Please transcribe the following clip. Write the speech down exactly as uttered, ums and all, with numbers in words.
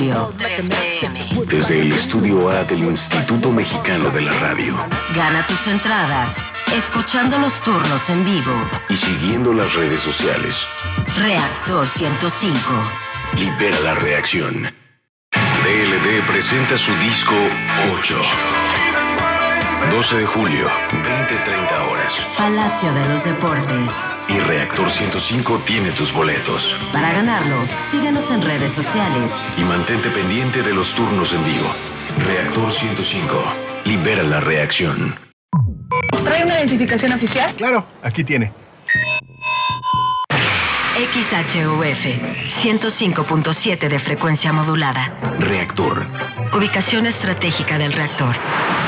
tres P M. Desde el Estudio A del Instituto Mexicano de la Radio. Gana tus entradas escuchando los turnos en vivo y siguiendo las redes sociales. Reactor ciento cinco. Libera la reacción. D L D presenta su disco ocho. doce de julio, veinte treinta horas. Palacio de los Deportes. Y Reactor ciento cinco tiene tus boletos. Para ganarlos, síguenos en redes sociales. Y mantente pendiente de los turnos en vivo. Reactor ciento cinco. Libera la reacción. ¿Trae una identificación oficial? Claro, aquí tiene. X H U F, ciento cinco punto siete de frecuencia modulada. Reactor. Ubicación estratégica del reactor.